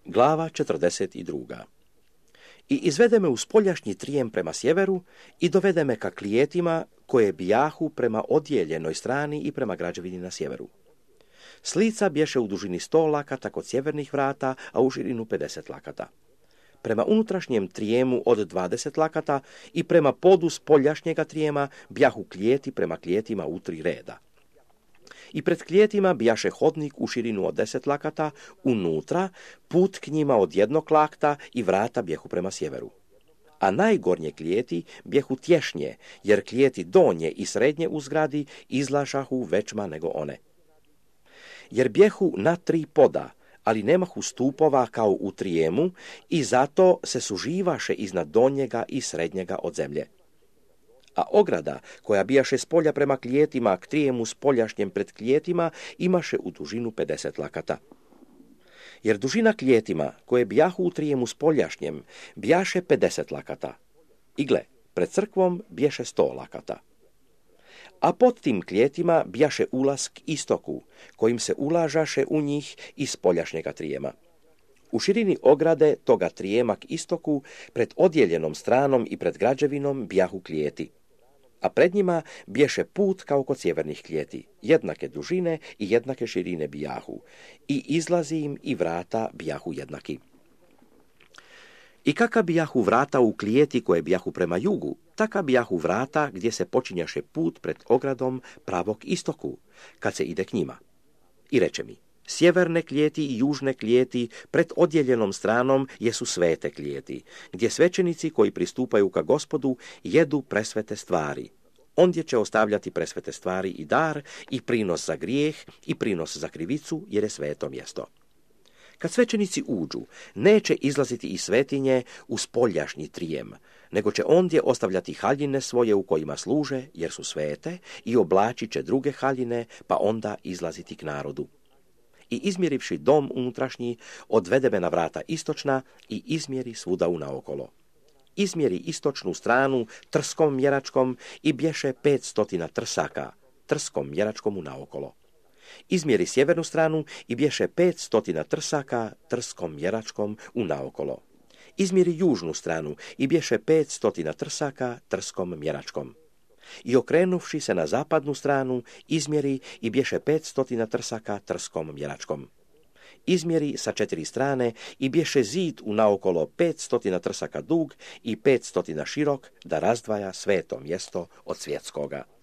Glava 42. I izvede me u spoljašnji trijem prema sjeveru i dovede me ka klijetima koje bijahu prema odijeljenoj strani i prema građevini na sjeveru. Slica bješe u dužini 100 lakata kod sjevernih vrata, a u širinu 50 lakata. Prema unutrašnjem trijemu od 20 lakata i prema podu spoljašnjega trijema bjahu klijeti prema klijetima u 3 reda. I pred klijetima bijaše hodnik u širinu od 10 lakata, unutra put k njima od 1 lakta i vrata bjehu prema sjeveru. A najgornje klijeti bjehu tješnje, jer klijeti donje i srednje u zgradi izlažahu većma nego one. Jer bjehu na 3 poda, ali nemahu stupova kao u trijemu i zato se suživaše iznad donjega i srednjega od zemlje. A ograda, koja bijaše s polja prema klijetima k trijemu spoljašnjem pred klijetima, imaše u dužinu 50 lakata. Jer dužina klijetima, koje bijahu u trijemu spoljašnjem, bijaše 50 lakata. I gle, pred crkvom biješe 100 lakata. A pod tim klijetima bijaše ulaz k istoku, kojim se ulažaše u njih iz spoljašnjega trijema. U širini ograde toga trijema k istoku, pred odjeljenom stranom i pred građevinom bijahu klijeti. A pred njima bješe put kao kod sjevernih klijeti, jednake dužine i jednake širine bijahu, i izlazi im i vrata bijahu jednaki. I kaka bijahu vrata u klijeti koje bijahu prema jugu, taka bijahu vrata gdje se počinjaše put pred ogradom pravog istoku, kad se ide k njima. I reče mi, sjeverne klijeti i južne klijeti pred odjeljenom stranom jesu svete klijeti, gdje svećenici koji pristupaju ka Gospodu jedu presvete stvari. Ondje će ostavljati presvete stvari i dar, i prinos za grijeh, i prinos za krivicu, jer je sveto mjesto. Kad svećenici uđu, neće izlaziti iz svetinje u spoljašnji trijem, nego će ondje ostavljati haljine svoje u kojima služe, jer su svete, i oblačit će druge haljine, pa onda izlaziti k narodu. I izmjerivši dom unutrašnji, odvede me na vrata istočna i izmjeri svuda unaokolo. Izmjeri istočnu stranu trskom mjeračkom i bješe 500 trsaka, trskom mjeračkom unaokolo. Izmjeri sjevernu stranu i bješe 500 trsaka, trskom mjeračkom unaokolo. Izmjeri južnu stranu i bješe 500 trsaka, trskom mjeračkom. I okrenuvši se na zapadnu stranu, izmjeri i bješe 500 trsaka, trskom mjeračkom. Izmjeri sa 4 strane i bješe zid unaokolo 500 trsaka dug i 500 širok, da razdvaja sveto mjesto od svjetskoga.